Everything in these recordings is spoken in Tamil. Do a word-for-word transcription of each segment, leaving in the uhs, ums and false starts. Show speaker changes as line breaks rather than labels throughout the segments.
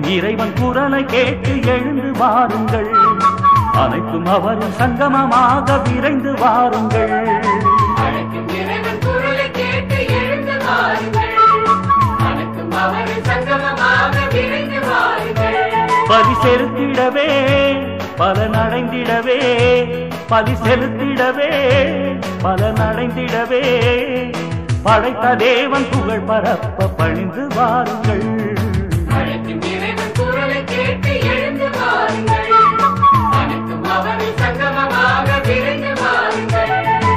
இறைவன் குரலை கேட்டு எழுந்து வாருங்கள், அனைத்தும் அவரின் சங்கமமாக விரைந்து வாருங்கள்.
அழைக்கும் இறைவன் குரலை கேட்டு எழுந்து வாருங்கள், அனைத்தும் அவரின் சங்கமமாக விரைந்து வாருங்கள்.
பலி செலுத்திடவே பலனடைந்திடவே, பலி செலுத்திடவே பலனடைந்திடவே, படைத்த தேவன் புகழ் பரப்ப பணிந்து வாருங்கள்.
அழைக்கும் இறைவன் குரலை கேட்டு எழுந்து வாருங்கள், அனைத்தும் அவரின் சங்கமமாக விரைந்து வாருங்கள்.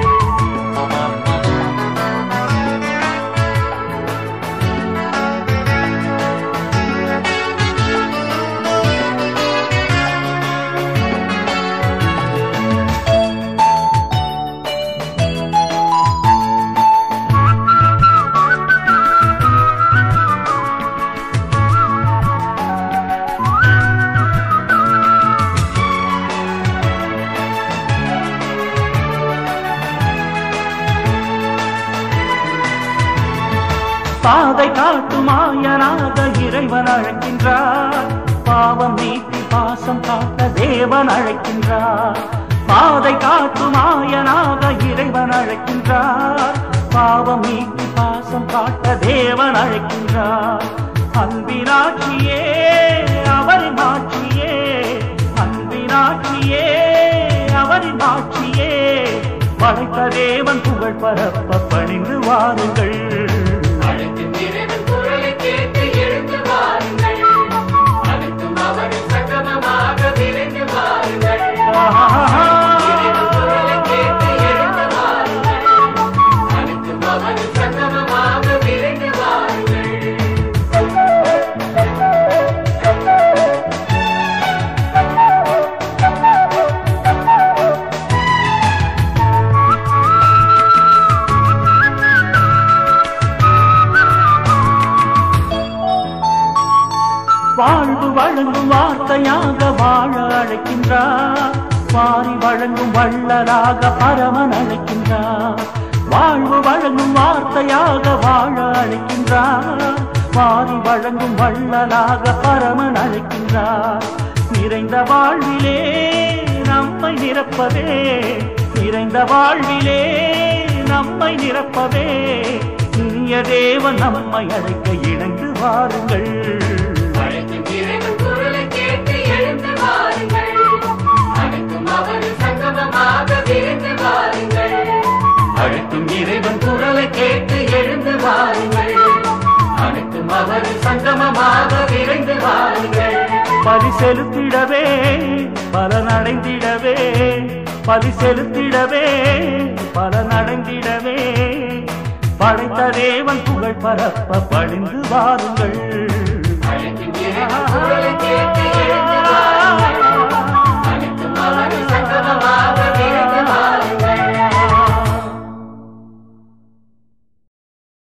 பாதை காட்டுமாயனாக இறைவன் அழைக்கின்றார், பாவம் நீக்கி பாசம் காட்ட தேவன் அழைக்கின்றார். பாதை காட்டுமாயனாக இறைவன் அழைக்கின்றார், பாவம் நீக்கி பாசம் காட்ட தேவன் அழைக்கின்றார். அன்பினாட்சியே அவரின் ஆட்சியே, அன்பினாட்சியே அவரின் ஆட்சியே, படைத்த தேவன் புகழ் பரப்ப பணிந்து வாருங்கள்.
அழைக்கும் இறைவன் குரலை கேட்டு எழுந்து வாருங்கள், அனைத்தும் அவரின் சங்கமமாக விரைந்து வாருங்கள். இறைவன் குரலை கேட்டு எழுந்து வாருங்கள், அனைத்தும் அவரின் சங்கமமாக விரைந்து வாருங்கள்.
வாழ்வு வழங்கும் வார்த்தையாக வாழ அழைக்கின்றார், வாரி வழங்கும் வள்ளலாக பரமன் அழைக்கின்றார். வாழ்வு வழங்கும் வார்த்தையாக வாழ அழைக்கின்றார், வாரி வழங்கும் வள்ளலாக பரமன் அழைக்கின்றார். நிறைந்த வாழ்விலே நம்மை நிரப்பவே, நிறைந்த வாழ்விலே நம்மை நிரப்பவே, இனிய தேவன் நம்மை அழைக்க இணைந்து வாருங்கள்.
அழைக்கும் இறைவன் குரலை கேட்டு எழுந்து வாருங்கள், அனைத்தும் அவரின் சங்கமமாக விரைந்து வாருங்கள்.
அழைக்கும் இறைவன் குரலை கேட்டு எழுந்து வாருங்கள், அனைத்தும் அவரின் சங்கமமாக விரைந்து வாருங்கள். பலி செலுத்திடவே பலனடைந்திடவே, பலி செலுத்திடவே பலனடைந்திடவே, படைத்த தேவன் புகழ் பரப்ப பணிந்து வாருங்கள்.
அழைக்கும் இறைவன் குரலை கேட்டு எழுந்து